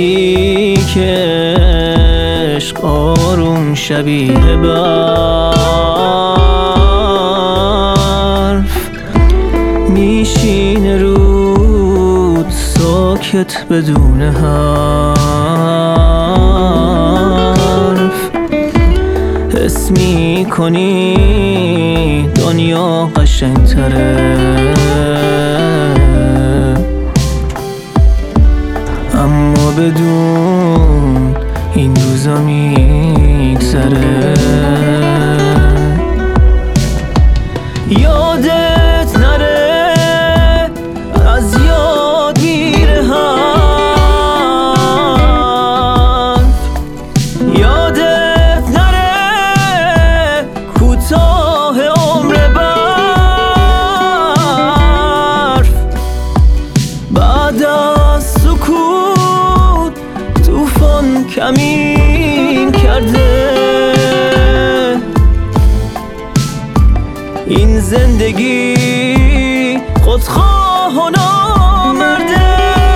گفتی که عشق آروم شبیه برف میشینه رود ساکت بدون حرف. حس میکنی دنیا قشنگتره، اما بدون این روزا میگذره. یادت نره از یاد میره حرف، یادت نره کوتاه عمر برف. بعد از سکوت طوفان کمین کرده، این زندگی خودخواه و نامرده.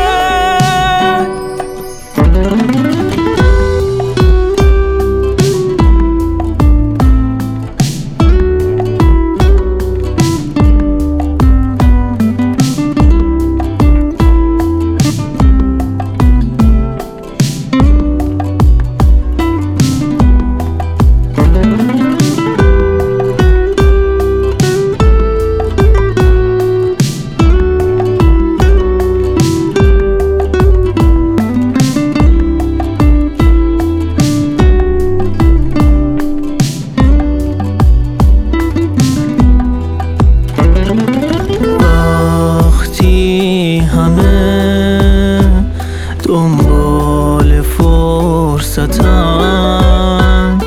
دنبال فرصتم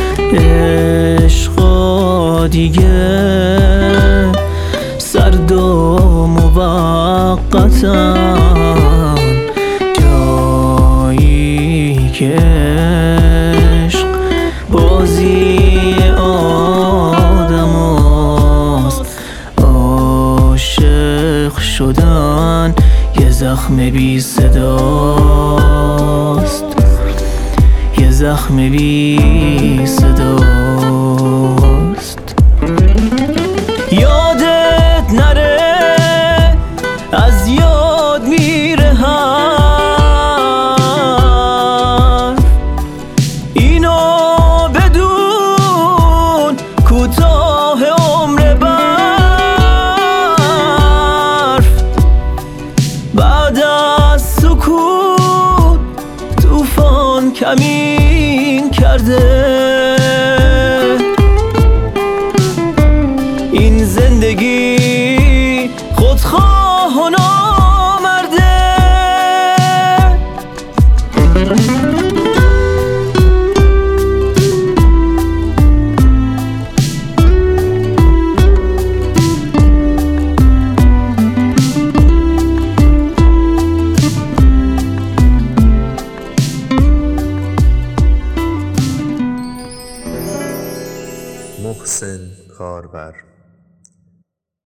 عشقا دیگه سرد و موقتم، جایی که عشق بازی آدم است. عاشق شدن یه زخم بی صداست، یه زخم بی صداست. یادت نره از یاد میره حرف، اینو بدون کوتاه عمر برف. بعد از سکوت طوفان کمین کرده، این زندگی خودخواه و نامرده. محسن کاربر.